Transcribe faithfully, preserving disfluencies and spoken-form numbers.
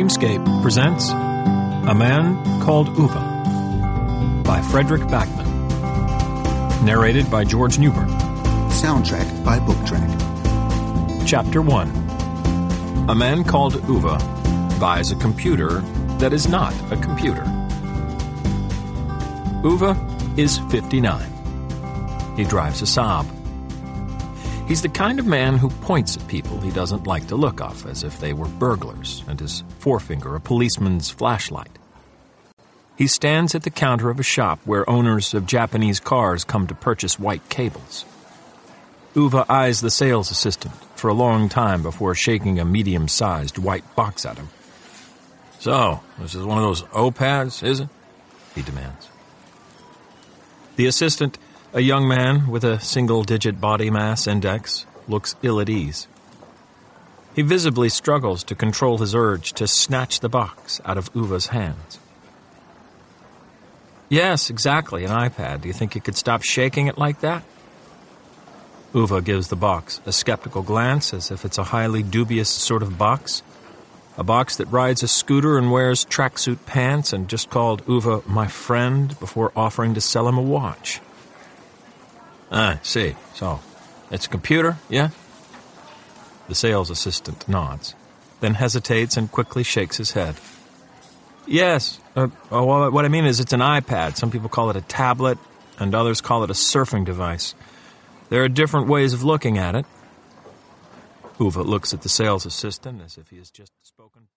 Dreamscape presents A Man Called Uwe by Frederick Backman. Narrated by George Newbern. Soundtrack by BookTrack. Chapter one. A man called Uwe buys a computer that is not a computer. Uwe is fifty-nine. He drives a Saab. He's the kind of man who points at people he doesn't like to look off as if they were burglars, and his forefinger a policeman's flashlight. He stands at the counter of a shop where owners of Japanese cars come to purchase white cables. Uwe eyes the sales assistant for a long time before shaking a medium-sized white box at him. "So, this is one of those O-pads, is it?" he demands. The assistant, a young man with a single-digit body mass index, looks ill at ease. He visibly struggles to control his urge to snatch the box out of Uwe's hands. "Yes, exactly, an iPad. Do you think you could stop shaking it like that?" Uwe gives the box a skeptical glance as if it's a highly dubious sort of box. A box that rides a scooter and wears tracksuit pants and just called Uwe my friend before offering to sell him a watch. "I see. So, it's a computer, yeah?" The sales assistant nods, then hesitates and quickly shakes his head. "Yes. Uh, well, what I mean is it's an iPad. Some people call it a tablet, and others call it a surfing device. There are different ways of looking at it." Uwe looks at the sales assistant as if he has just spoken